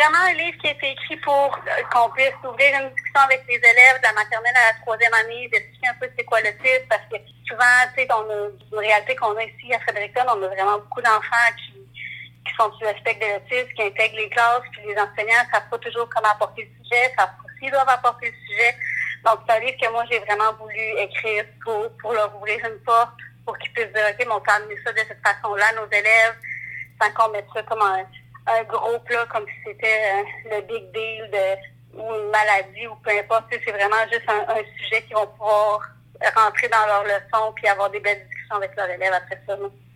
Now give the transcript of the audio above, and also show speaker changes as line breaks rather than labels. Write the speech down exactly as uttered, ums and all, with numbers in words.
vraiment un livre qui a été écrit pour euh, qu'on puisse ouvrir une discussion avec les élèves de la maternelle à la troisième année, d'expliquer un peu c'est quoi l'autisme, parce que souvent, tu sais, on a une réalité qu'on a ici à Fredericton, on a vraiment beaucoup d'enfants qui, qui sont sous le spectre de l'autisme, qui intègrent les classes, puis les enseignants ne savent pas toujours comment apporter le sujet, ne savent pas s'ils doivent apporter le sujet. Donc, c'est un livre que moi, j'ai vraiment voulu écrire pour, pour leur ouvrir une porte, pour qu'ils puissent dire, OK, mais on peut amener ça de cette façon-là à nos élèves, sans qu'on mette ça comme un, un gros plat, comme si c'était euh, le big deal de, ou une maladie, ou peu importe. C'est vraiment juste un, un sujet qu'ils vont pouvoir rentrer dans leur leçon puis avoir des belles discussions avec leurs élèves après ça. Non?